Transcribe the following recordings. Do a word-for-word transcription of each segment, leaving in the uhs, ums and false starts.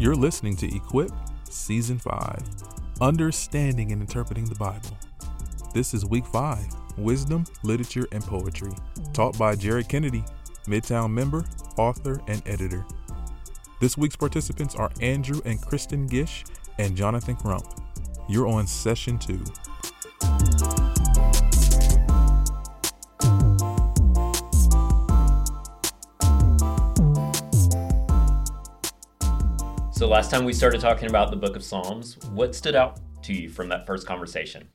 You're listening to Equip Season five, Understanding and Interpreting the Bible. This is Week five, Wisdom, Literature, and Poetry, taught by Jared Kennedy, Midtown member, author, and editor. This week's participants are Andrew and Kristen Gish and Jonathan Crump. You're on Session two. So last time we started talking about the book of Psalms, what stood out to you from that first conversation?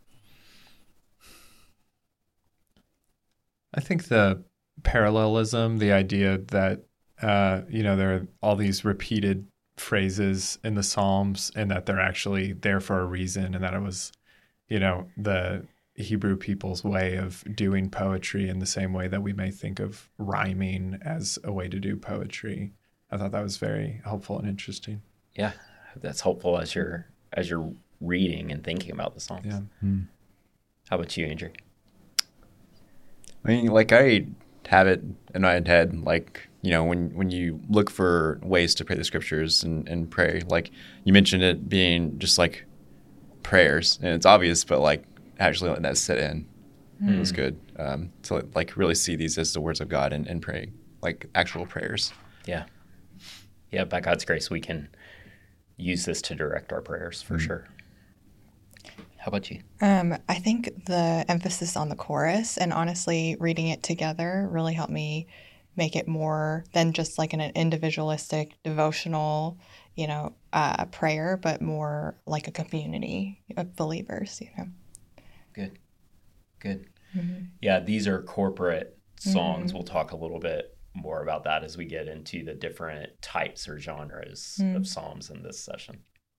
I think the parallelism, the idea that, uh, you know, there are all these repeated phrases in the Psalms and that they're actually there for a reason, and that it was, you know, the Hebrew people's way of doing poetry in the same way that we may think of rhyming as a way to do poetry. I thought that was very helpful and interesting. Yeah, that's helpful as you're as you're reading and thinking about the Psalms. Yeah. Hmm. How about you, Andrew? I mean, like I have it in my head, like, you know, when, when you look for ways to pray the scriptures and, and pray, like you mentioned it being just like prayers, and it's obvious, but like actually letting that sit in mm. was good. Um, to like really see these as the words of God and, and pray, like actual prayers. Yeah. Yeah, by God's grace, we can use this to direct our prayers for mm. sure. How about you? Um, I think the emphasis on the chorus and honestly reading it together really helped me make it more than just like an individualistic, devotional, you know, uh, prayer, but more like a community of believers, you know. Good. Good. Mm-hmm. Yeah, these are corporate songs. Mm-hmm. We'll talk a little bit more about that as we get into the different types or genres mm. of Psalms in this session.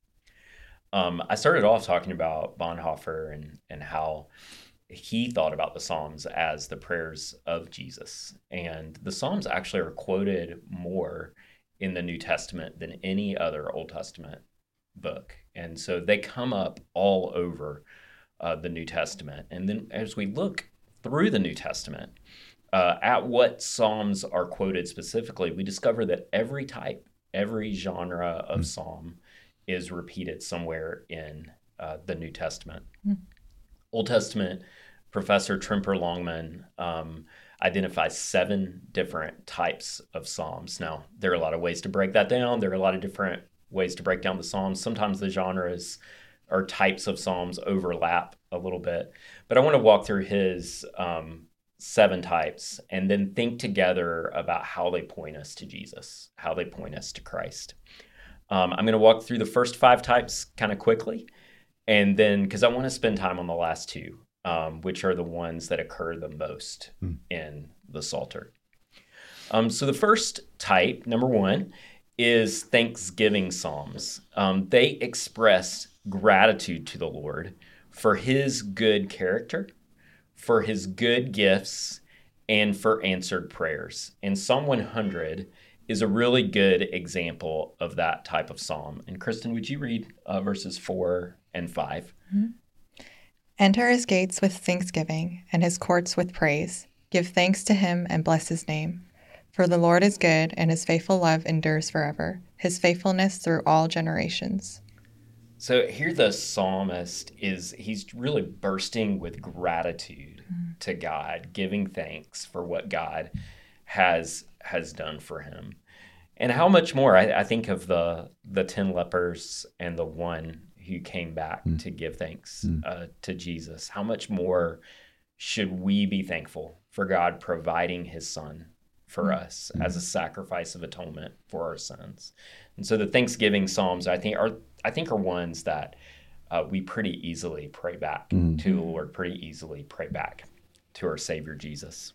Um, I started off talking about Bonhoeffer and, and how he thought about the Psalms as the prayers of Jesus. And the Psalms actually are quoted more in the New Testament than any other Old Testament book. And so they come up all over uh, the New Testament. And then as we look through the New Testament, Uh, at what Psalms are quoted specifically, we discover that every type, every genre of mm. Psalm is repeated somewhere in uh, the New Testament. Mm. Old Testament professor Tremper Longman um, identifies seven different types of Psalms. Now, there are a lot of ways to break that down. There are a lot of different ways to break down the Psalms. Sometimes the genres or types of Psalms overlap a little bit. But I want to walk through his um seven types, and then think together about how they point us to Jesus, how they point us to Christ. Um, I'm going to walk through the first five types kind of quickly, and then, because I want to spend time on the last two, um, which are the ones that occur the most mm. in the Psalter. Um, so the first type, number one, is thanksgiving Psalms. Um, they express gratitude to the Lord for his good character, for his good gifts, and for answered prayers. And Psalm one hundred is a really good example of that type of psalm. And Kristen, would you read uh, verses four and five? Mm-hmm. Enter his gates with thanksgiving and his courts with praise. Give thanks to him and bless his name. For the Lord is good, and his faithful love endures forever, his faithfulness through all generations. So here the psalmist is, he's really bursting with gratitude mm. to God, giving thanks for what God has has done for him. And how much more, I, I think of the the ten lepers and the one who came back mm. to give thanks mm. uh, to Jesus. How much more should we be thankful for God providing his son for mm. us mm. as a sacrifice of atonement for our sins? And so the Thanksgiving Psalms, I think, are I think are ones that uh, we pretty easily pray back mm. to the Lord, pretty easily pray back to our Savior Jesus.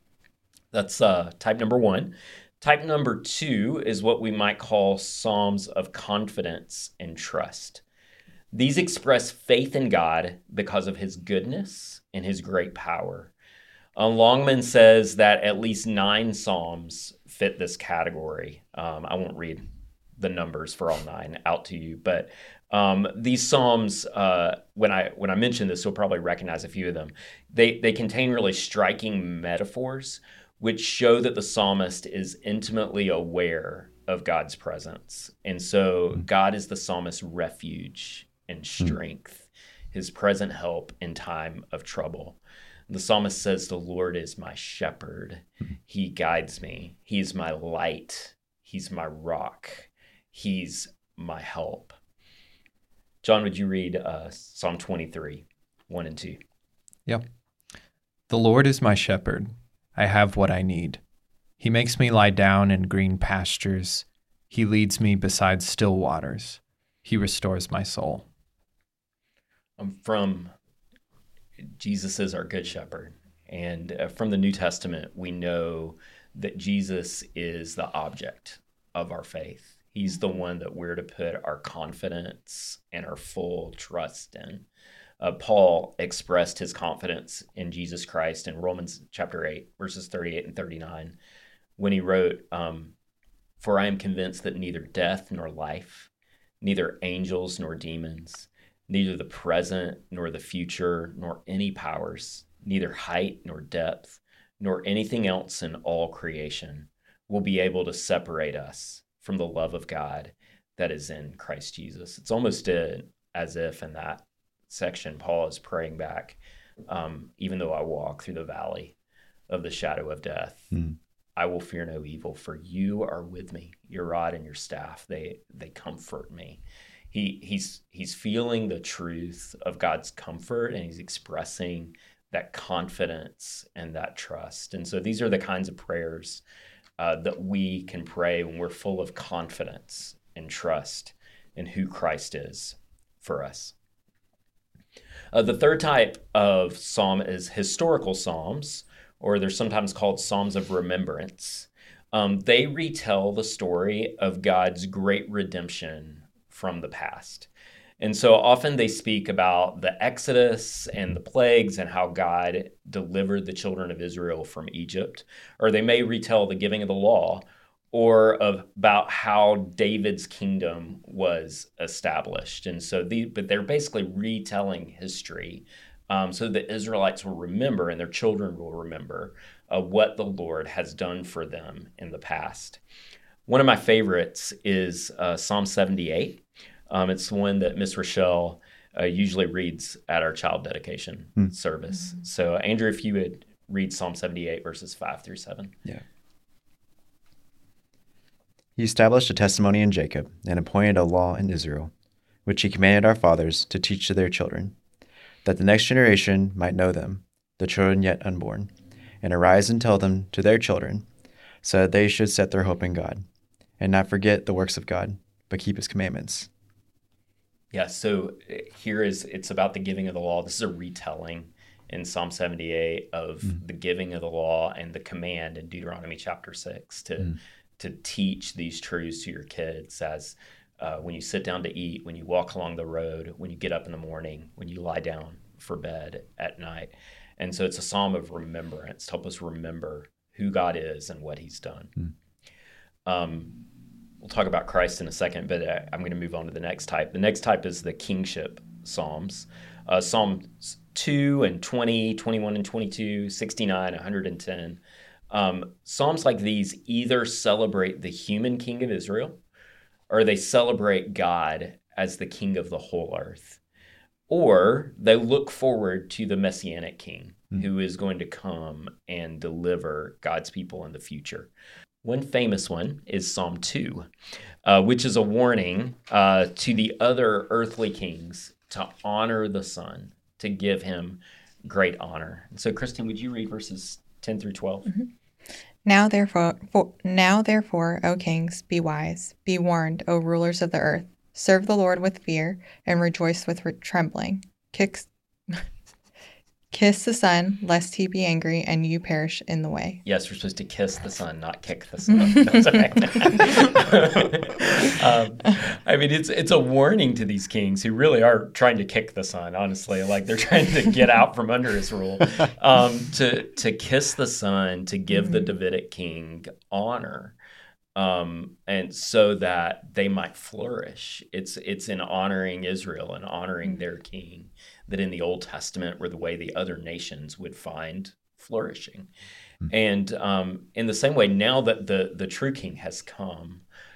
That's uh, type number one. Type number two is what we might call Psalms of confidence and trust. These express faith in God because of his goodness and his great power. Uh, Longman says that at least nine Psalms fit this category. Um, I won't read the numbers for all nine out to you, but um, these Psalms, uh, when I when I mention this, you'll probably recognize a few of them. They they contain really striking metaphors, which show that the psalmist is intimately aware of God's presence. And so God is the psalmist's refuge and strength, his present help in time of trouble. The psalmist says, the Lord is my shepherd. He guides me. He's my light. He's my rock. He's my help. John, would you read uh, Psalm twenty-three, one and two? Yep. The Lord is my shepherd. I have what I need. He makes me lie down in green pastures. He leads me beside still waters. He restores my soul. Um, from Jesus is our good shepherd. And uh, from the New Testament, we know that Jesus is the object of our faith. He's the one that we're to put our confidence and our full trust in. Uh, Paul expressed his confidence in Jesus Christ in Romans chapter eight, verses thirty-eight and thirty-nine, when he wrote, um, "For I am convinced that neither death nor life, neither angels nor demons, neither the present nor the future, nor any powers, neither height nor depth, nor anything else in all creation will be able to separate us from the love of God that is in Christ Jesus." It's almost a, as if in that section, Paul is praying back, um, even though I walk through the valley of the shadow of death, mm. I will fear no evil, for you are with me. Your rod and your staff, they they comfort me. He he's he's feeling the truth of God's comfort, and he's expressing that confidence and that trust. And so these are the kinds of prayers uh, that we can pray when we're full of confidence and trust in who Christ is for us. Uh, the third type of psalm is historical psalms, or they're sometimes called psalms of remembrance. Um, they retell the story of God's great redemption from the past. And so often they speak about the Exodus and the plagues and how God delivered the children of Israel from Egypt, or they may retell the giving of the law, or of, about how David's kingdom was established. And so, the, but they're basically retelling history um, so the Israelites will remember and their children will remember uh, what the Lord has done for them in the past. One of my favorites is uh, Psalm seventy-eight. Um, it's the one that Miss Rochelle uh, usually reads at our child dedication hmm. service. So, Andrew, if you would read Psalm seventy-eight, verses five through seven. Yeah. He established a testimony in Jacob and appointed a law in Israel, which he commanded our fathers to teach to their children, that the next generation might know them, the children yet unborn, and arise and tell them to their children, so that they should set their hope in God, and not forget the works of God, but keep his commandments. Yeah, so here is, it's about the giving of the law. This is a retelling in Psalm seventy-eight of mm. the giving of the law and the command in Deuteronomy chapter six to mm. to teach these truths to your kids as uh, when you sit down to eat, when you walk along the road, when you get up in the morning, when you lie down for bed at night. And so it's a psalm of remembrance to help us remember who God is and what he's done. Mm. Um, we'll talk about Christ in a second, but uh, I'm going to move on to the next type. The next type is the kingship psalms. Uh, Psalms two and twenty, twenty-one and twenty-two, sixty-nine, one hundred ten. Um, Psalms like these either celebrate the human king of Israel, or they celebrate God as the king of the whole earth, or they look forward to the messianic king mm. who is going to come and deliver God's people in the future. One famous one is Psalm two, uh, which is a warning uh, to the other earthly kings to honor the Son, to give him great honor. And so, Kristen, would you read verses ten through twelve? Mm-hmm. Now therefore, for, now therefore, O kings, be wise, be warned, O rulers of the earth. Serve the Lord with fear and rejoice with re- trembling. Kiss, kiss the Son, lest he be angry and you perish in the way. Yes, we're supposed to kiss the Son, not kick the Son. That's okay. um, I mean, it's it's a warning to these kings who really are trying to kick the Son, honestly. Like they're trying to get out from under his rule. Um, to, to kiss the Son, to give mm-hmm. the Davidic king honor. Um, and so that they might flourish. It's it's in honoring Israel and honoring their king that in the Old Testament were the way the other nations would find flourishing. Mm-hmm. And um, in the same way, now that the, the true king has come,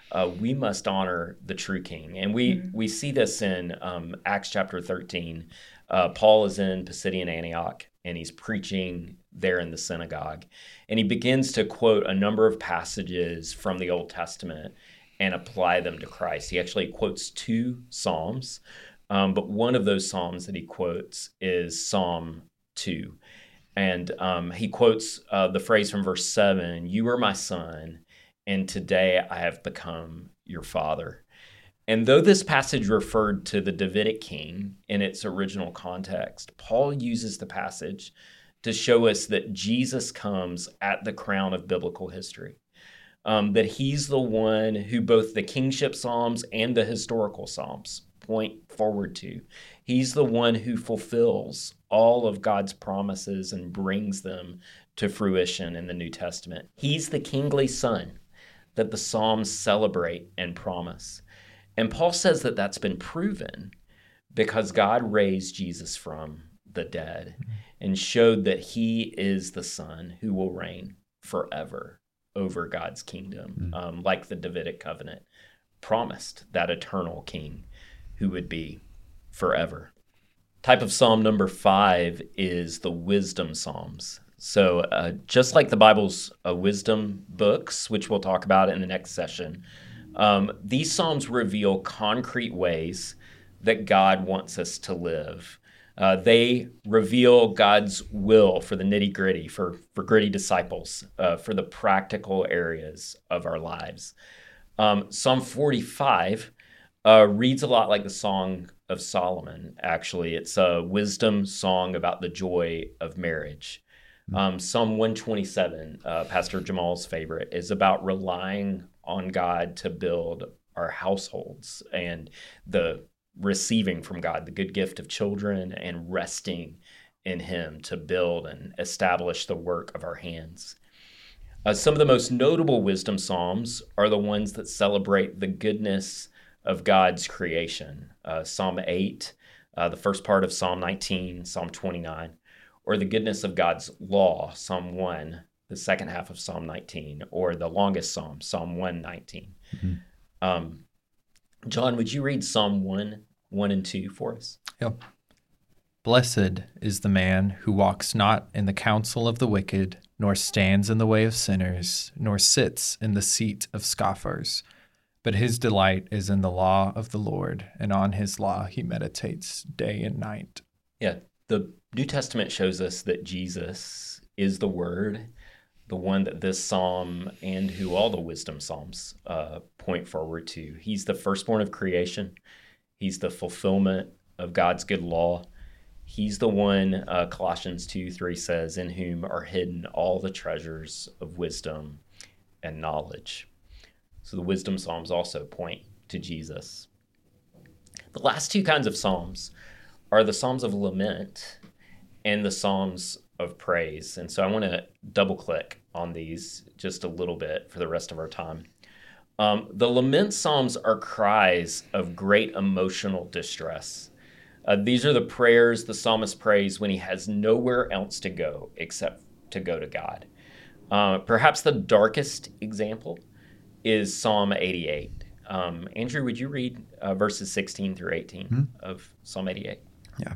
uh, we must honor the true king. And we, Mm-hmm. we see this in um, Acts chapter thirteen. Uh, Paul is in Pisidian Antioch, and he's preaching there in the synagogue. And he begins to quote a number of passages from the Old Testament and apply them to Christ. He actually quotes two Psalms, um, but one of those Psalms that he quotes is Psalm two. And um, he quotes uh, the phrase from verse seven, "You are my son, and today I have become your father." And though this passage referred to the Davidic king in its original context, Paul uses the passage to show us that Jesus comes at the crown of biblical history, um, that he's the one who both the kingship psalms and the historical psalms point forward to. He's the one who fulfills all of God's promises and brings them to fruition in the New Testament. He's the kingly son that the Psalms celebrate and promise. And Paul says that that's been proven because God raised Jesus from the dead and showed that he is the son who will reign forever over God's kingdom, um, like the Davidic covenant promised that eternal king who would be forever. Type of psalm number five is the wisdom psalms. So uh, just like the Bible's uh, wisdom books, which we'll talk about in the next session, um, these psalms reveal concrete ways that God wants us to live. Uh, they reveal God's will for the nitty-gritty, for, for gritty disciples, uh, for the practical areas of our lives. Um, Psalm forty-five uh, reads a lot like the Song of Solomon, actually. It's a wisdom song about the joy of marriage. Um, Psalm one twenty-seven, uh, Pastor Jamal's favorite, is about relying on God to build our households and the receiving from God the good gift of children and resting in him to build and establish the work of our hands. Uh, some of the most notable wisdom psalms are the ones that celebrate the goodness of God's creation. Uh, Psalm eight, uh, the first part of Psalm nineteen, Psalm twenty-nine, or the goodness of God's law, Psalm one, the second half of Psalm nineteen, or the longest Psalm, Psalm one nineteen. Mm-hmm. Um, John, would you read Psalm one, one and two for us? Yep. Blessed is the man who walks not in the counsel of the wicked, nor stands in the way of sinners, nor sits in the seat of scoffers. But his delight is in the law of the Lord, and on his law he meditates day and night. Yeah, the New Testament shows us that Jesus is the Word, the one that this psalm and who all the wisdom psalms uh, point forward to. He's the firstborn of creation. He's the fulfillment of God's good law. He's the one, uh, Colossians two three says, in whom are hidden all the treasures of wisdom and knowledge. So the wisdom psalms also point to Jesus. The last two kinds of psalms are the psalms of lament and the psalms of praise. And so I want to double click on these just a little bit for the rest of our time. Um, the lament psalms are cries of great emotional distress. Uh, these are the prayers the psalmist prays when he has nowhere else to go except to go to God. Uh, perhaps the darkest example is Psalm eighty-eight. Um, Andrew, would you read uh, verses sixteen through eighteen mm-hmm. of Psalm eighty-eight? Yeah.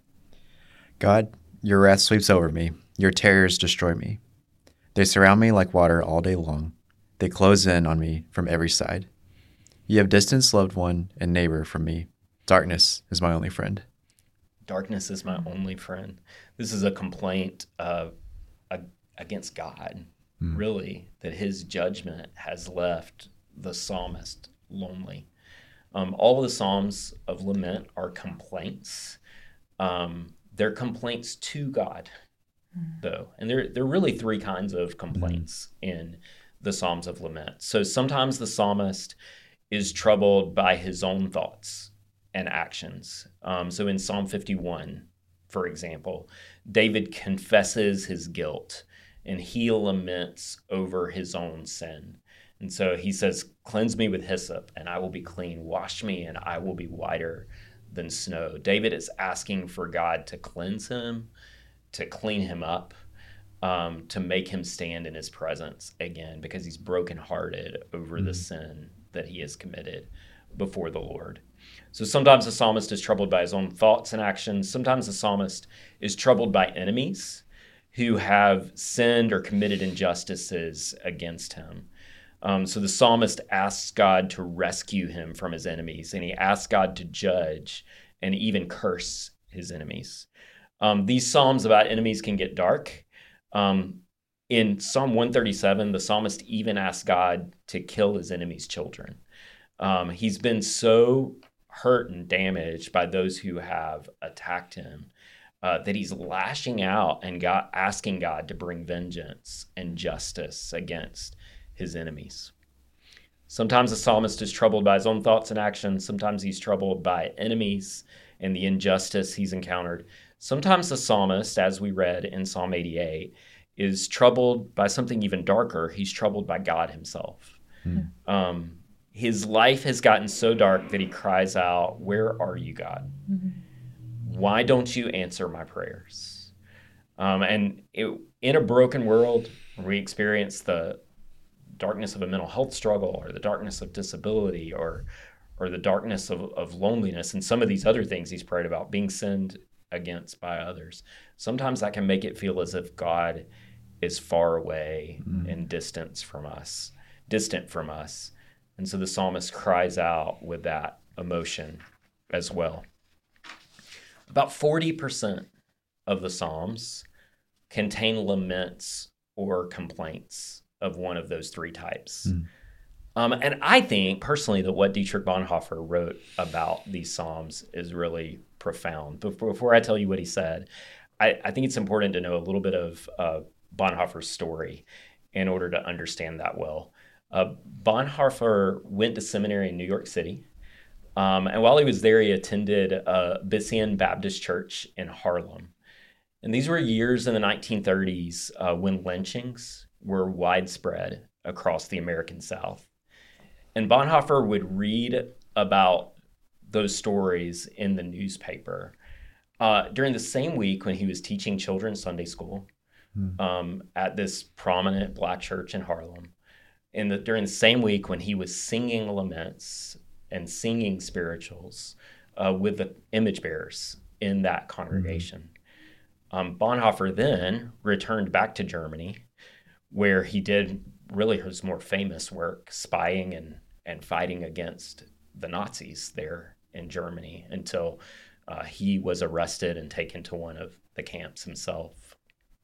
God, your wrath sweeps over me. Your terrors destroy me. They surround me like water all day long. They close in on me from every side. You have distanced loved one and neighbor from me. Darkness is my only friend. Darkness is my only friend. This is a complaint uh, against God, mm. really, that his judgment has left the psalmist lonely. Um, all of the psalms of lament are complaints. Um, they're complaints to God, mm. though. And there, there are really three kinds of complaints mm. in the psalms of lament. So sometimes the psalmist is troubled by his own thoughts and actions. Um, so in Psalm fifty-one, for example, David confesses his guilt and he laments over his own sin. And so he says, cleanse me with hyssop and I will be clean. Wash me and I will be whiter than snow. David is asking for God to cleanse him, to clean him up, um, to make him stand in his presence again because he's brokenhearted over mm-hmm. the sin that he has committed before the Lord. So sometimes the psalmist is troubled by his own thoughts and actions. Sometimes the psalmist is troubled by enemies who have sinned or committed injustices against him. Um, so the psalmist asks God to rescue him from his enemies, and he asks God to judge and even curse his enemies. Um, these psalms about enemies can get dark. Um, in Psalm one thirty-seven, the psalmist even asks God to kill his enemies' children. Um, he's been so hurt and damaged by those who have attacked him uh, that he's lashing out and God, asking God to bring vengeance and justice against his enemies. Sometimes the psalmist is troubled by his own thoughts and actions. Sometimes he's troubled by enemies and the injustice he's encountered. Sometimes the psalmist, as we read in Psalm eighty-eight, is troubled by something even darker. He's troubled by God himself. Mm. Um, his life has gotten so dark that he cries out, "Where are you, God? Mm-hmm. Why don't you answer my prayers?" Um, and it, in a broken world, we experience the darkness of a mental health struggle, or the darkness of disability, or or the darkness of, of loneliness, and some of these other things he's prayed about, being sinned against by others. Sometimes that can make it feel as if God is far away mm. and distant from us, distant from us. And so the psalmist cries out with that emotion as well. About forty percent of the Psalms contain laments or complaints of one of those three types. Mm. Um, and I think personally that what Dietrich Bonhoeffer wrote about these Psalms is really profound. Before, before I tell you what he said, I, I think it's important to know a little bit of uh, Bonhoeffer's story in order to understand that well. Uh, Bonhoeffer went to seminary in New York City. Um, and while he was there, he attended uh, Bisseon Baptist Church in Harlem. And these were years in the nineteen thirties uh, when lynchings were widespread across the American South. And Bonhoeffer would read about those stories in the newspaper. Uh, during the same week when he was teaching children's Sunday school mm. um, at this prominent Black church in Harlem, in the, during the same week when he was singing laments and singing spirituals uh, with the image bearers in that congregation. Mm. Um, Bonhoeffer then returned back to Germany, where he did really his more famous work, spying and, and fighting against the Nazis there in Germany, until uh, he was arrested and taken to one of the camps himself.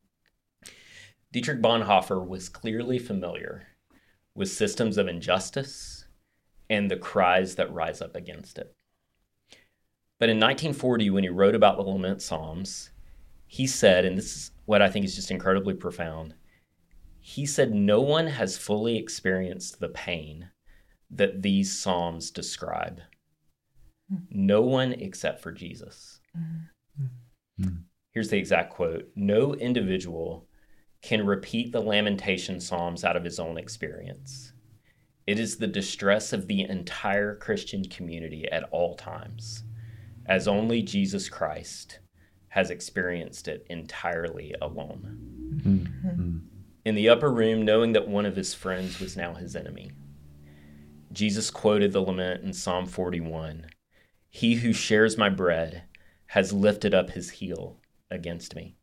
Dietrich Bonhoeffer was clearly familiar with systems of injustice and the cries that rise up against it. But in nineteen forty, when he wrote about the Lament Psalms, he said, and this is what I think is just incredibly profound, he said, "No one has fully experienced the pain that these Psalms describe. No one except for Jesus." Mm-hmm. Here's the exact quote. "No individual can repeat the lamentation Psalms out of his own experience. It is the distress of the entire Christian community at all times, as only Jesus Christ has experienced it entirely alone." Mm-hmm. In the upper room, knowing that one of his friends was now his enemy, Jesus quoted the lament in Psalm forty-one, "He who shares my bread has lifted up his heel against me."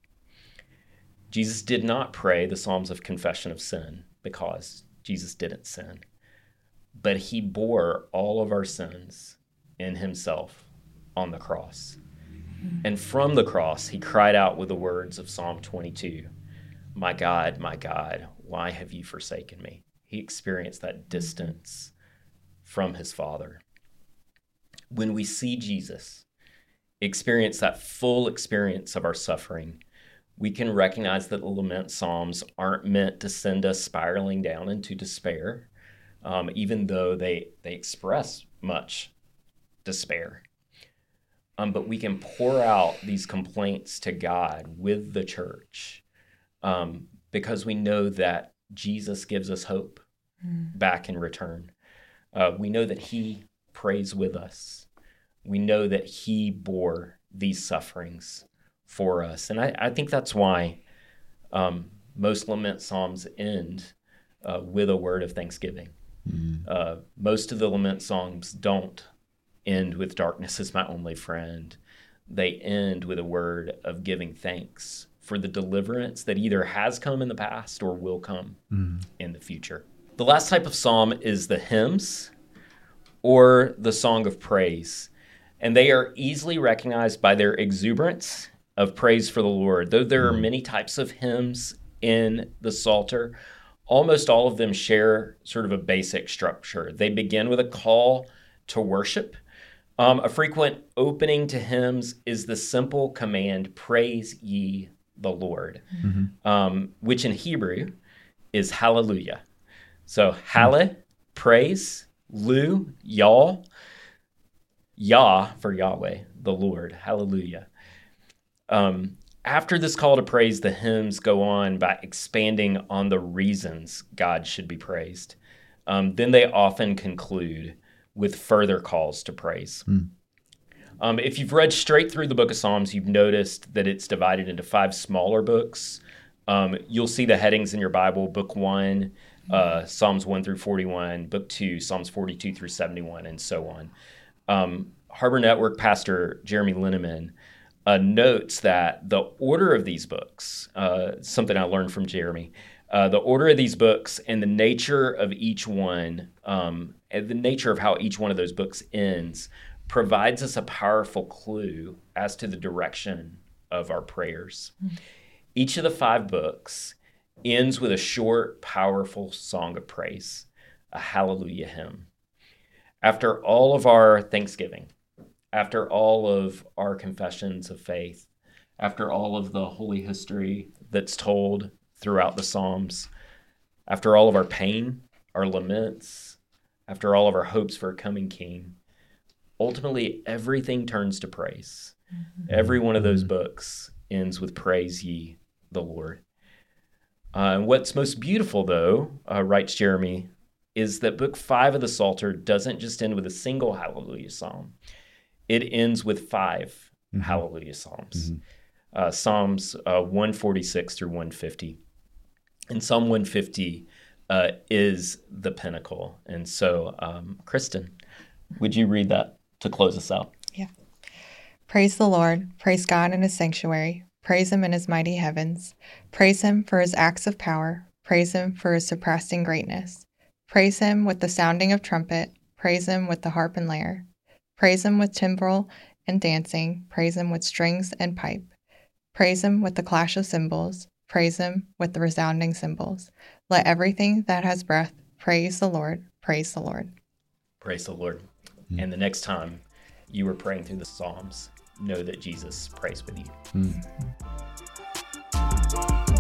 Jesus did not pray the Psalms of confession of sin because Jesus didn't sin, but he bore all of our sins in himself on the cross. And from the cross, he cried out with the words of Psalm twenty-two, "My God, my God, why have you forsaken me?" He experienced that distance from his Father. When we see Jesus experience that full experience of our suffering, we can recognize that the lament Psalms aren't meant to send us spiraling down into despair, um, even though they, they express much despair. Um, but we can pour out these complaints to God with the church um, because we know that Jesus gives us hope mm. back in return. Uh, we know that he prays with us. We know that he bore these sufferings for us. And I, I think that's why um, most lament Psalms end uh, with a word of thanksgiving. Mm. Uh, most of the lament songs don't end with darkness is my only friend. They end with a word of giving thanks for the deliverance that either has come in the past or will come Mm. in the future. The last type of psalm is the hymns or the song of praise. And they are easily recognized by their exuberance of praise for the Lord. Though there are many types of hymns in the Psalter, almost all of them share sort of a basic structure. They begin with a call to worship. Um, a frequent opening to hymns is the simple command, praise ye the Lord, Mm-hmm. um, which in Hebrew is hallelujah. So halle, praise, lu, y'all, Yah for Yahweh, the Lord, hallelujah. Um, after this call to praise, the hymns go on by expanding on the reasons God should be praised. Um, then they often conclude with further calls to praise. Mm. Um, if you've read straight through the book of Psalms, you've noticed that it's divided into five smaller books. Um, you'll see the headings in your Bible, book one, uh, Psalms one through forty-one, book two, Psalms forty-two through seventy-one, and so on. Um, Harbor Network pastor Jeremy Linneman uh, notes that the order of these books, uh, something I learned from Jeremy, uh, the order of these books and the nature of each one, um, and the nature of how each one of those books ends, provides us a powerful clue as to the direction of our prayers. Mm-hmm. Each of the five books ends with a short, powerful song of praise, a hallelujah hymn. After all of our thanksgiving, after all of our confessions of faith, after all of the holy history that's told throughout the Psalms, after all of our pain, our laments, after all of our hopes for a coming king, ultimately everything turns to praise. Mm-hmm. Every one of those books ends with praise ye the Lord. Uh, and what's most beautiful, though, uh, writes Jeremy, is that book five of the Psalter doesn't just end with a single hallelujah psalm. It ends with five mm-hmm. hallelujah psalms. Mm-hmm. Uh, Psalms uh, one forty-six through one fifty. And Psalm one fifty uh, is the pinnacle. And so, um, Kristen, would you read that to close us out? Yeah. Praise the Lord. Praise God in his sanctuary. Praise him in his mighty heavens. Praise him for his acts of power. Praise him for his surpassing greatness. Praise him with the sounding of trumpet. Praise him with the harp and lyre. Praise him with timbrel and dancing. Praise him with strings and pipe. Praise him with the clash of cymbals. Praise him with the resounding cymbals. Let everything that has breath praise the Lord. Praise the Lord. Praise the Lord. Mm. And the next time you are praying through the Psalms, know that Jesus prays with you. Mm.